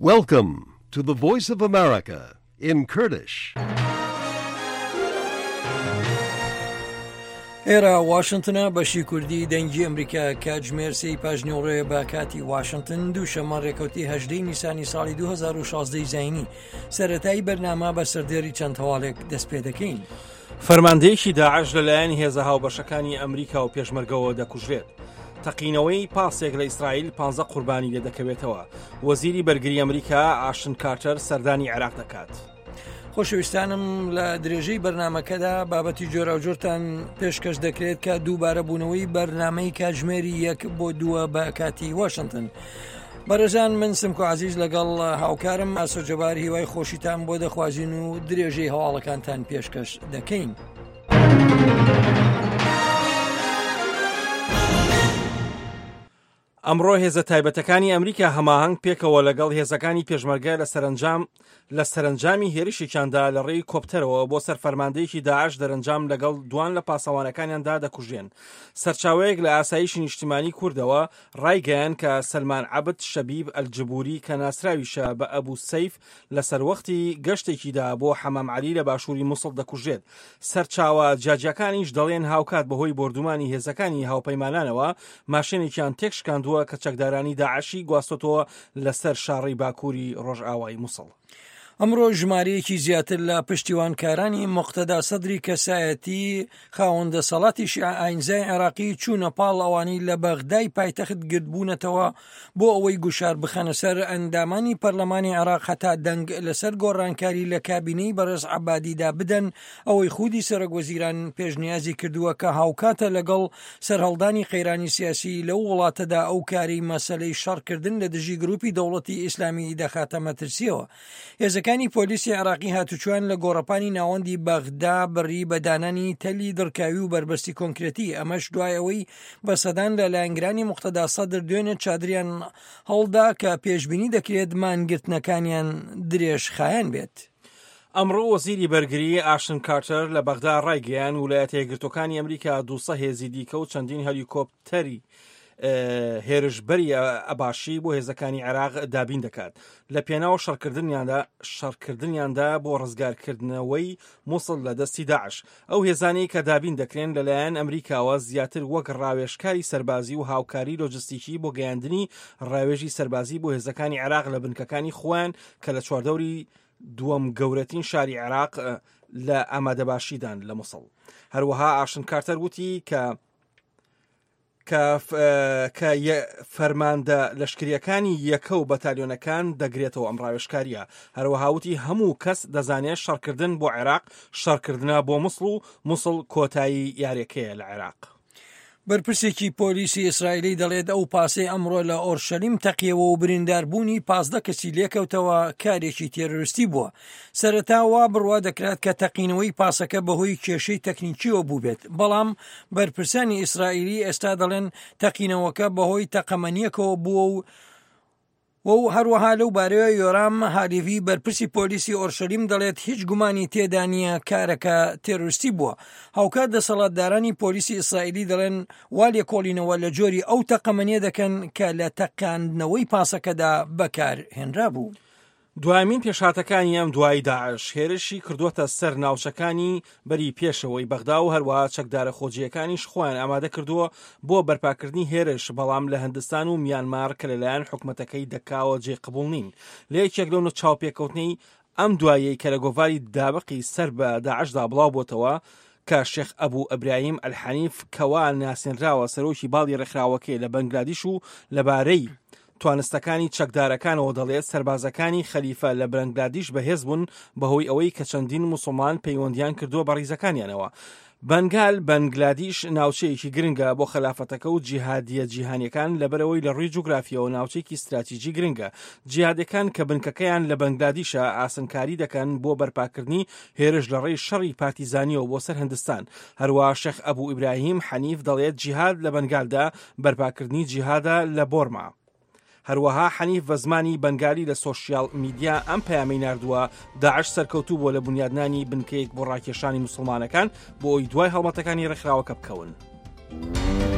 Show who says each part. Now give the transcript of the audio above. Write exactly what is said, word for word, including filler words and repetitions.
Speaker 1: Welcome to the Voice of America in Kurdish.
Speaker 2: ئێرە واشنتنە بەشی کوردی دەنگی ئەمریکا کاتژمێر سێی پاژنۆڕەیە بە کاتی واشنتن دووشەمە ڕێکەوتی هەژدەی نیسانی ساڵی دوو هەزار و شازدە زاینی سەرەتایی بەرنامە بە سەردێری چەند هەواڵێک دەست پێ دەکەین.
Speaker 3: فەرماندەیەکی داعش لەلایەن هێزە هاوبەشەکانی ئەمریکا و پێشمەرگەوە دەکوژرێت. تەقینەوەی پاسێک لە ئیسرائیل پانزە قوربانی لێ دەکەوێتەوە. وەزیری بەرگری ئەمریکا ئاشن کارتەر سەردانی عێراق دەکات.
Speaker 2: خۆشەویستانم لە درێژەی بەرنمەکەدا بابەتی جۆرە و جۆرتان پێشکەش دەکرێت کە دووبارە بوونەوەی بەرنامەی کاتژمێری یەک بۆ دووە بە کاتی واشنتن. بەرەژان من سمکۆ عزیز لەگەڵ هاوکارم ئاسۆجەبار هیوای خۆشیتان بۆ دەخوازین و درێژەی هەواڵەکانتان پێشکەش دەکەین.
Speaker 3: ئەمڕۆ هێزە تایبەتەکانی ئەمریکا هەماهەنگ پێکەوە لەگەڵ هێزەکانی پێشمەرگە لە سەرنجام لە سەرنجامی هێرشێکیاندا لە ڕێی کۆپتەرەوە بۆ سەرفەرماندەیەکی داعش دەرەنجام لەگەڵ دوان لە پاسەوانەکانیاندا دەکوژێن. سەرچاوەیەک لە ئاسایشی نیشتیمانی کوردەوە ڕایگەیان کە سەلمان عەبد شەبیب ئەلجبوری کە ناسراویشە بە ئەبوو سەیف لە سەروەختی گەشتێکیدا بۆ حەمام عەلی لە باشووری مووسڵ دەکوژێت. سەرچاوە جاجیەکانیش دەڵێن هاوکات بەهۆی بردومانی هێزەکانی هاوپەیمانانەوە ماشێنێکیان تێکشکاندووە کە چەکدارانی داعشی گواستۆتەوە لەسەر شاڕی باکووری ڕۆژئاوای مووسڵ.
Speaker 2: ئەمڕۆ ژمارەیەکی زیاتر لە پشتیوانکارانی مقتەدا سەدری کەسایەتی خاوەندە سەڵاتی شیعە ئاینزای عێراقی چوونە پاڵ ئەوانی لە بەغدای پایتەخت گرتبوونەتەوە بۆ ئەوەی گوشار بخەنە سەر ئەندامانی پەرلەمانی عێراق هەتا دەنگ لەسەر گۆڕانکاری لە کابینەی بەڕێز عەبادیدا بدەن ئەوەی خودی سەرۆکوەزیران پێشنیازی کردووە کە هاوکاتە لەگەڵ سەرهەڵدانی قەیرانی سیاسی لەو وڵاتەدا ئەو کاری مەسەلەی شەڕکردن لە دژی گروپی دەوڵەتی ئیسلامی دەخاتە مەترسیەوە. هێزەکانی پۆلیسی عێراقی هاتوچوان لە گۆڕەپانی ناوەندی بەغدا بڕی بەدانانی تەلی دڕکاوی و بربەستی کۆنکرێتی ئەمەش دوایەوەی بە سەدان لە لایەنگرانی مقتەدا سەدر دوێنێ چادریان هەڵدا کە پێشبینی دەکرێت مانگرتنەکانیان درێژ خایەن بێت.
Speaker 3: ئەمڕۆ وەزیری بەرگری ئاشن کارتەر لە بەغدا ڕایگەیان ویلایەتە یەکگرتوەکانی ئەمریکا دووسە هێزی دیکە و چەندین هەلیکۆپتەری هێرشبەری ئەباشی بۆ هێزەکانی عێراق دابین دەکات لە پێناو شەڕکردنیاندا شەڕکردنیاندا بۆ ڕزگارکردنەوەی مووسڵ لە دەستی داعش. ئەو هێزانەی کە دابین دەکرێن لەلایەن ئەمریکاوە زیاتر وەک ڕاوێژکاری سەربازی و هاوکاری لۆجستیکی بۆ گەیاندنی ڕاوێژی سەربازی بۆ هێزەکانی عێراق لە بنکەکانی خۆیان کە لە چواردەوری دووەم گەورەترین شاری عێراق لە ئامادەباشیدان لە مووسڵ. هەروەها ئاشن کارتەر وتی کە کە فەرماندە لەشکریەکانی یەکە و بەتالیۆنەکان دەگرێتەوە ئەم ڕاوێژکاریە. هەروەهاوتی هەموو کەس دەزانێت شەڕکردن بۆ عێراق شەڕکردنە بۆ مووسڵ و مووسڵ کۆتایی یاریەکەیە لە عێراق.
Speaker 2: بەرپرسێکی پۆلیسی ئیسرائیلی دەڵێت ئەو پاسەی ئەمڕۆ لە ئۆرشەلیم تەقیەوە و برینداربوونی پازدە کەسی لێکەوتەوە کارێکی تێرۆریستی بووە. سەرەتا وا بڕوا دەکرات کە تەقینەوەی پاسەکە بەهۆی کێشەی تەکنیکیەوە بوو بێت، بەڵام بەرپرسانی ئیسرائیلی ئێستا دەڵێن تەقینەوەکە بەهۆی تەقەمەنیەکەوە بووە و و هەروەها لەو بارەوە یۆرام هالیڤی بەرپرسی پۆلیسی ئۆرشەلیم دەڵێت هیچ گومانی تێدا نییە کارەکە تێرۆریستی بووە. هاوکات دەسەڵاتدارانی پۆلیسی ئیسرائیلی دەڵێن وا لێکۆڵینەوە لە جۆری ئەو تەقەمەنیە دەکەن کە لە تەقاندنەوەی پاسەکەدا بەکار هێنرا بوو.
Speaker 3: دوایمین پێشهاتەکانی ئەم دوای داعش هێرشی کردووەتە سەر ناوچەکانی بەری پێشەوەی بەغدا و هەروەها چەکدارە خۆجیەکانیش خۆیان ئامادە کردووە بۆ بەرپاکردنی هێرش، بەڵام لە هەندستان و میانمار کە لەلایەن حکومەتەکەی دەکاوە جێ قبوڵ نین. لە یەکێک لەو چاوپێکەوتنەی ئەم دوایەی کە لە گۆڤاری دابقی سەر بە داعشدا بڵاو بۆتەوە کە شێخ ئەبوو ئەبراهیم ئەلحەنیف کەوا ناسێنراوە سەرۆکی باڵی ڕێکخراوەکەی لە بەنگلادیش و لەبارەی توانستەکانی چەکدارەکانەوە دەڵێت سەربازەکانی خەلیفە لە بەنگلادیش بەهێز بوون بەهۆی ئەوەی کە چەندین موسڵمان پەیوەندیان کردووە بە ڕیزەکانیانەوە. بەنگال بەنگلادیش ناوچەیەکی گرنگە بۆ خلافەتەکە و جیهادیە جیهانیەکان لەبەرەوەی لە ڕووی جوگرافیەوە ناوچەیەکی استراتیژی گرنگە. جیهادەکان کە بنکەکەیان لە بەنگلادیشە ئاسنکاری دەکەن بۆ بەرپاکردنی هێرش لە ڕێی شەڕی پارتیزانیەوە بۆ سەر هەندستان. هەروەها شێخ ئەبوو ئیبراهیم حەنیف دەڵێت جیهاد لە بەنگالدا بەرپاکردنی جیهادە لە بۆرما. هەروەها حەنیف بە زمانی بەنگالی لە سۆشیال میدیا ئەم پەیامی ناردووە داعش سەرکەوتوو بۆ لە بنیادنانی بنکەیەک بۆ ڕاکێشانی موسڵمانەکان بۆ ئەوی دوای هەڵمەتەکانی ڕێکخراوەکە بکەون.